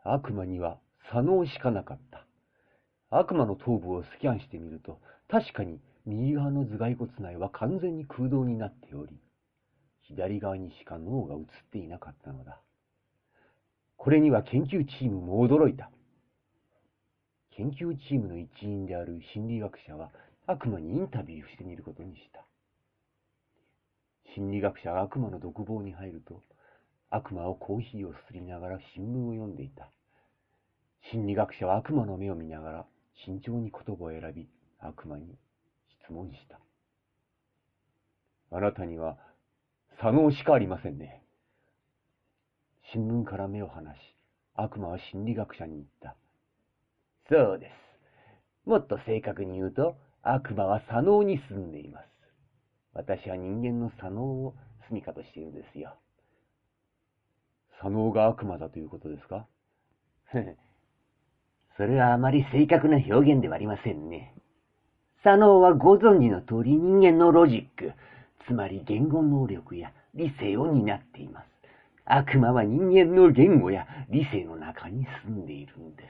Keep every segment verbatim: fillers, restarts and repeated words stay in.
悪魔には左脳しかなかった。悪魔の頭部をスキャンしてみると、確かに右側の頭蓋骨内は完全に空洞になっており、左側にしか脳が映っていなかったのだ。これには研究チームも驚いた。研究チームの一員である心理学者は悪魔にインタビューしてみることにした。心理学者が悪魔の独房に入ると、悪魔はコーヒーをすすりながら新聞を読んでいた。心理学者は悪魔の目を見ながら慎重に言葉を選び、悪魔に質問した。あなたには左脳しかありませんね。新聞から目を離し、悪魔は心理学者に言った。そうです。もっと正確に言うと、悪魔は左脳に住んでいます。私は人間の左脳を住処としているんですよ。左脳が悪魔だということですか？それはあまり正確な表現ではありませんね。左脳はご存知の通り人間のロジック、つまり言語能力や理性を担っています。悪魔は人間の言語や理性の中に住んでいるんです。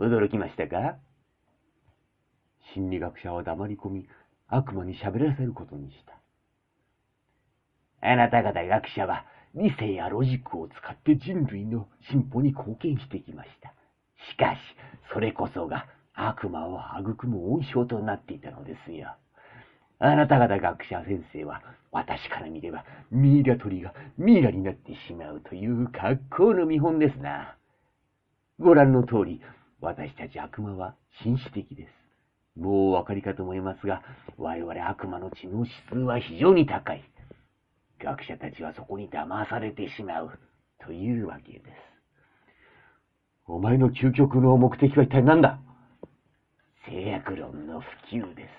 驚きましたか？心理学者は黙り込み、悪魔に喋らせることにした。あなた方学者は理性やロジックを使って人類の進歩に貢献してきました。しかし、それこそが悪魔を育む温床となっていたのですよ。あなた方学者先生は、私から見ればミイラ取りがミイラになってしまうという格好の見本ですな。ご覧の通り、私たち悪魔は紳士的です。もうお分かりかと思いますが、我々悪魔の知能指数は非常に高い。学者たちはそこに騙されてしまうというわけです。お前の究極の目的は一体何だ？制約論の普及です。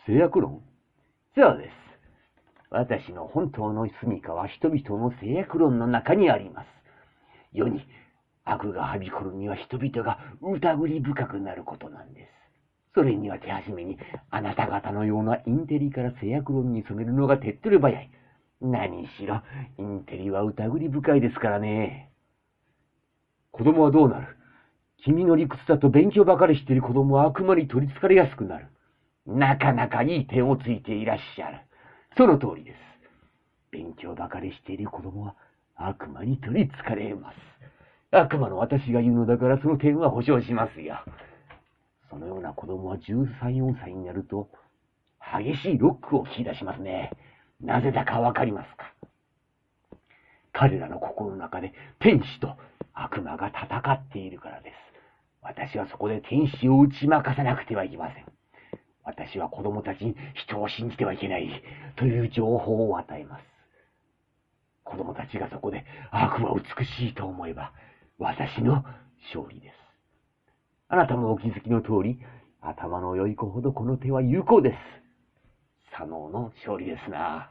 制約論？そうです。私の本当の住処は人々の制約論の中にあります。世に悪がはびこるには人々が疑り深くなることなんです。それには手始めにあなた方のようなインテリから制約論に染めるのが手っ取り早い。何しろインテリは疑り深いですからね。子供はどうなる？君の理屈だと勉強ばかりしている子供は悪魔に取り憑かれやすくなる。なかなかいい点をついていらっしゃる。その通りです。勉強ばかりしている子供は悪魔に取り憑かれます。悪魔の私が言うのだからその点は保証しますよ。そのような子供はじゅうさん、よんさいになると激しいロックを聞き出しますね。なぜだかわかりますか？彼らの心の中で天使と悪魔が戦っているからです。私はそこで天使を打ち負かさなくてはいけません。私は子供たちに人を信じてはいけないという情報を与えます。子供たちがそこで悪は美しいと思えば私の勝利です。あなたもお気づきの通り、頭の良い子ほどこの手は有効です。左脳の勝利ですな。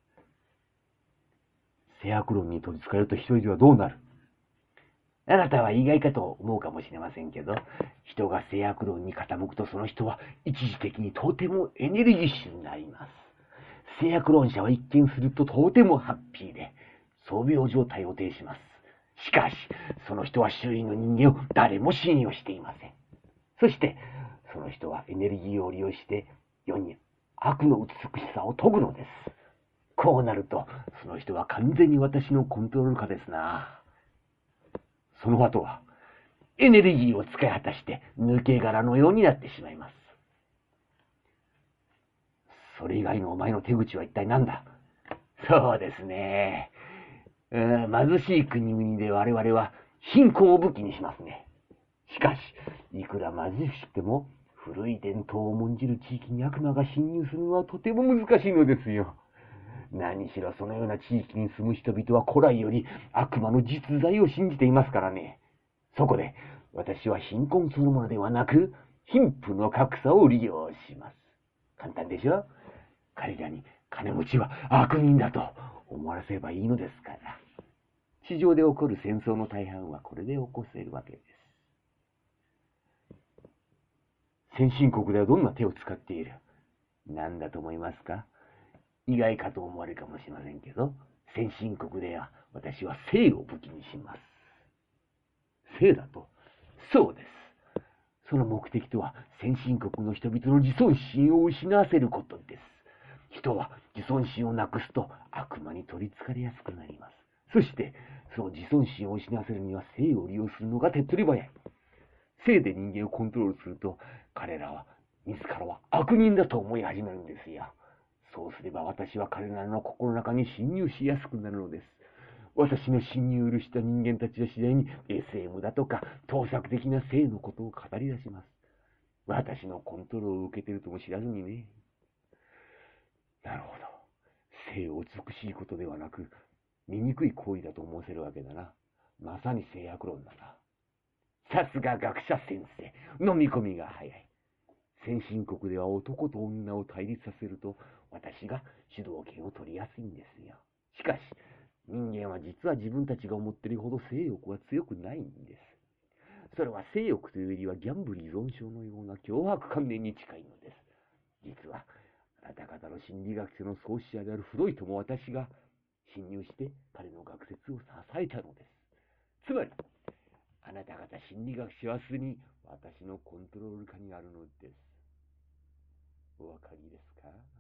制約論に取り憑かれると一人ではどうなる？あなたは意外かと思うかもしれませんけど、人が制約論に傾くとその人は一時的にとてもエネルギッシュになります。制約論者は一見するととてもハッピーで、装病状態を呈します。しかし、その人は周囲の人間を誰も信用していません。そして、その人はエネルギーを利用して世に悪の美しさを説ぐのです。こうなると、その人は完全に私のコントロール下ですな。その後は、エネルギーを使い果たして抜け殻のようになってしまいます。それ以外のお前の手口は一体何だ？そうですね。貧しい国々で我々は貧困を武器にしますね。しかし、いくら貧しくても古い伝統を重んじる地域に悪魔が侵入するのはとても難しいのですよ。何しろそのような地域に住む人々は古来より悪魔の実在を信じていますからね。そこで私は貧困そのものではなく貧富の格差を利用します。簡単でしょ？彼らに金持ちは悪人だと思わせればいいのですから。地上で起こる戦争の大半はこれで起こせるわけです。先進国ではどんな手を使っている？何だと思いますか？意外かと思われるかもしれませんけど、先進国では私は性を武器にします。 性だと。そうです。その目的とは、先進国の人々の自尊心を失わせることです。人は自尊心をなくすと悪魔に取り憑かれやすくなります。そして、その自尊心を失わせるには性を利用するのが手っ取り早い。性で人間をコントロールすると、彼らは自らは悪人だと思い始めるんですよ。そうすれば私は彼らの心の中に侵入しやすくなるのです。私の侵入を許した人間たちは次第に エスエム だとか盗作的な性のことを語り出します。私のコントロールを受けているとも知らずにね。なるほど。性を美しいことではなく、醜い行為だと思わせるわけだな。まさに性悪論だな。さすが学者先生。飲み込みが早い。先進国では男と女を対立させると、私が主導権を取りやすいんですよ。しかし、人間は実は自分たちが思っているほど性欲は強くないんです。それは性欲というよりはギャンブル依存症のような脅迫観念に近いのです。実は、あなた方の心理学者の創始者であるフロイトも私が侵入して彼の学説を支えたのです。つまり、あなた方心理学者はすでに私のコントロール下にあるのです。お分かりですか？